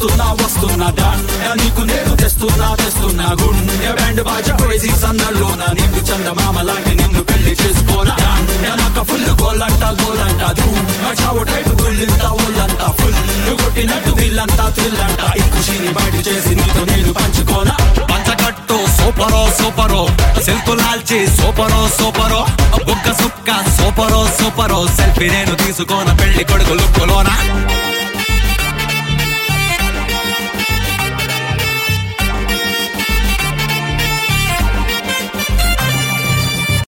వస్తున్నా దండ నీకు నేను తెస్తున్నా గుండె బ్యాండ్ బాజా క్రేజీ సందర్లోన నిన్ను చందమామ లాంటి నిన్ను పెళ్లి చేసుకోనా నాకు ఫుల్ గోలంట చావు టైపు గుళ్ళంత ఒళ్ళంతా ఫుల్ కొట్టినట్టు వీళ్ళంతా థ్రిల్లంట ఈ ఖుషిని బయట చేసి నీతో నేను పంచుకోనా పంచకట్టు సూపరో సెల్ఫ్ లాల్చి సూపరో బుక్క సుక్క సూపరో సెల్ఫీ నేను తీసుకోన పెళ్లి కొడుకు లుక్కులోనా